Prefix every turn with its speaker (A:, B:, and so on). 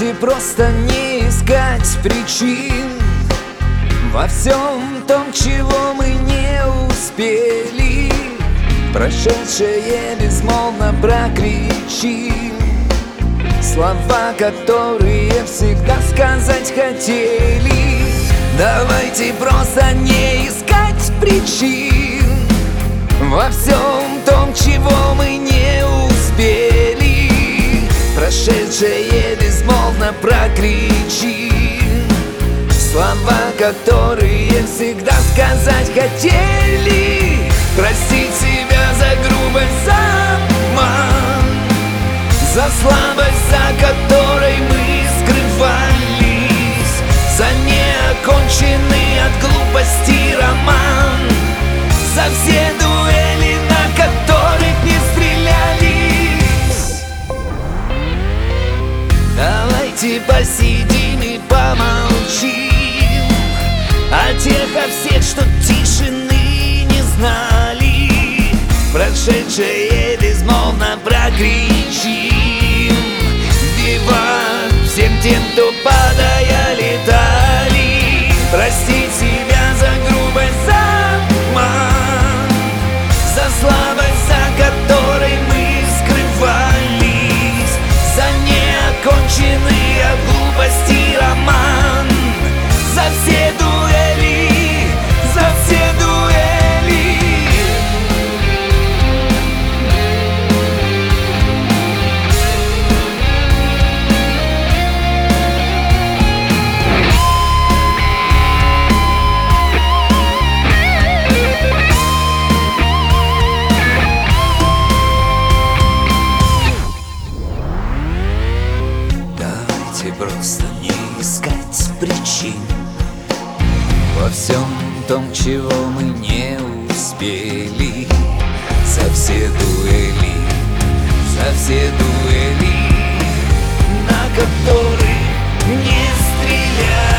A: Давайте просто не искать причин во всем том, чего мы не успели. Прошедшее безмолвно прокричим слова, которые всегда сказать хотели. Давайте просто не искать причин во всем том, чего мы не успели. Прошедшее безмолвно прокричим слова, которые всегда сказать хотели. Простить себя за грубость, за обман, за слабость, за которой мы скрывались, за неоконченный от глупости роман, за все дуэли, на которых не стрелялись. Давайте посидим и помолчим о тех, о всех, что тишины не знали. Прошедшее безмолвно прокричим виват всем тем, кто падая летали. Простить себя за грубость, за обман, за слабость, за которой мы скрывались, за неоконченный от глупости роман, за все дуэли, за все дуэли. Давайте просто не искать причин во всем том, чего мы не успели. За все дуэли, на которых не стреляли.